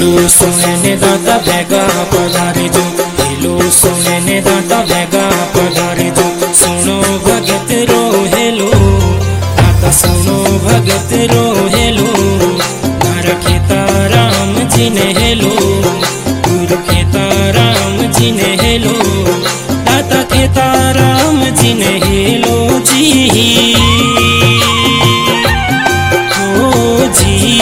Hello सोने ने दाता बेगा पधारे जो, हेलो सोने ने दाता बेगा पधारे जो। सुनो भगत रो हेलो दाता, सुनो भगत रो हेलो। मारा खेता राम जी ने हेलो, गुरु खेता राम जी ने हेलो, दाता खेता राम जी ने हेलो जी। ओ जी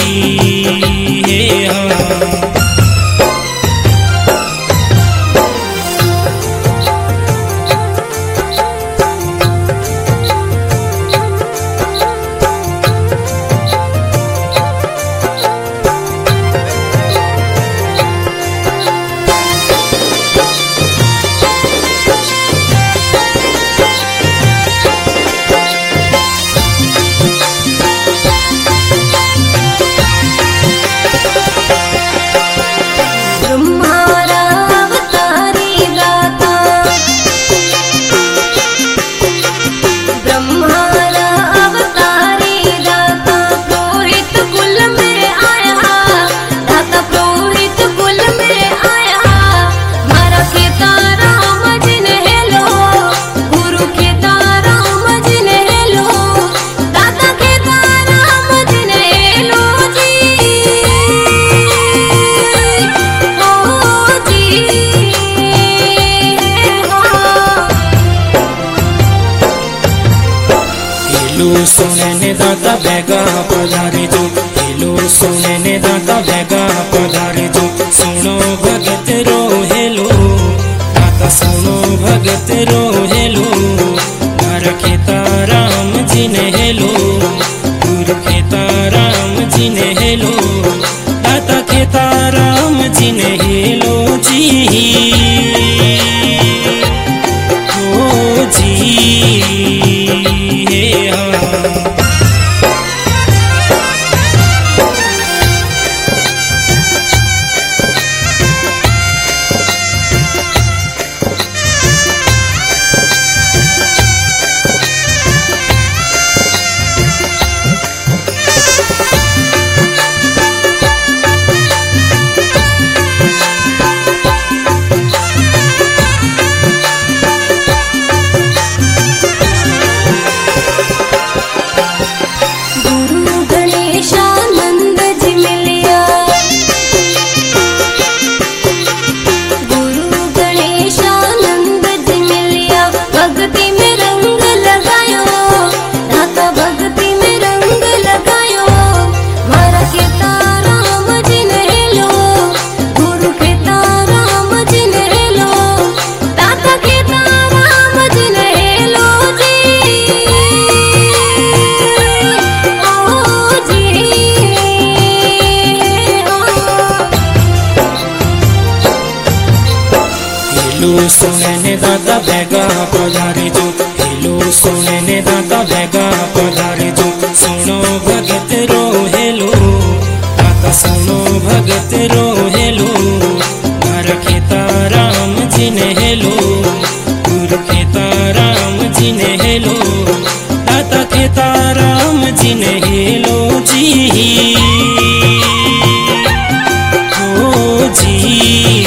हेलो सोने ने दाता बेगा पधारे जो, हेलो सोने ने दाता बेगा पधारे जो। सुनो भगत रो हेलो दाता, सुनो भगत रो हेलो। मारा खेता राम जी ने हेलो, गुरु खेता राम जी ने हेलो, दाता खेता राम जी ने हेलो जी। ओ जी हेलो सोने ने दाता बेगा पधारे जो, हेलो सोने ने दाता बेगा पधारे जो। सुनो भगत रो हेलो दाता, सुनो भगत रो हेलो। मारा खेता राम जी ने हेलो, गुरु खेता राम जी ने हेलो, दाता खेता राम जी ने हेलो जी। ओ जी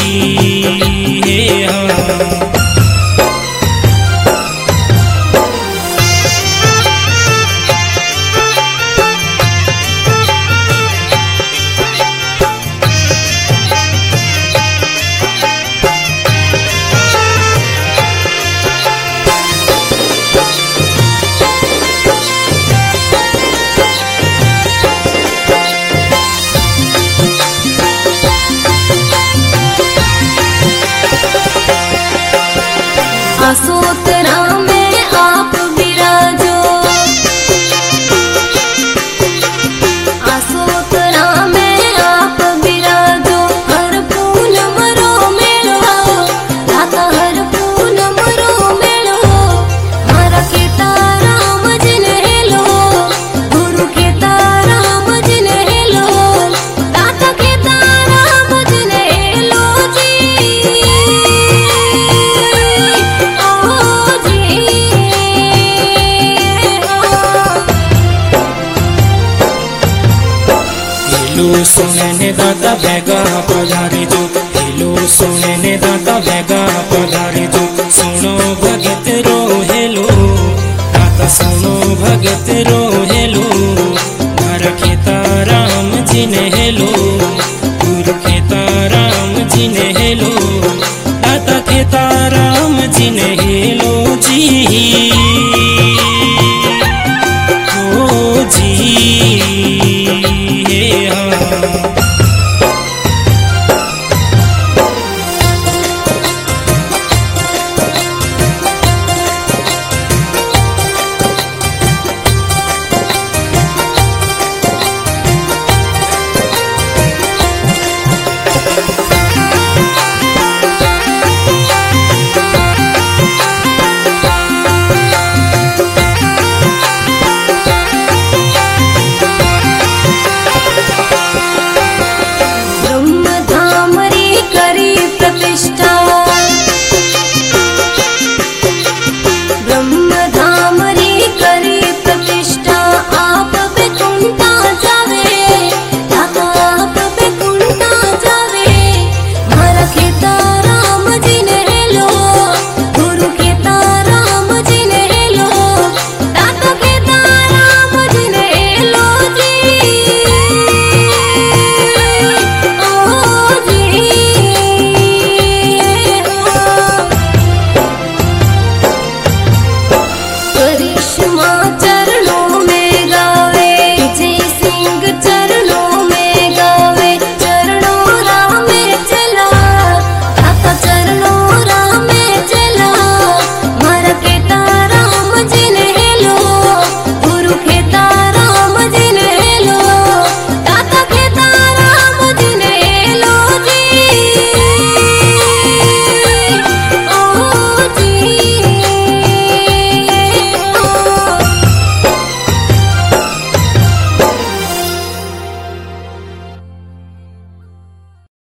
हेलो सुने ने दाता बेगा पधारे जो, हेलो सुने ने दाता बेगा पधारे जो। सुनो भगत रो हेलो दाता, सुनो भगत रो हेलो। घर खेता राम जी ने हेलो, गुरु खेता राम जी ने हेलो, दाता खेता राम जी ने हेलो जी।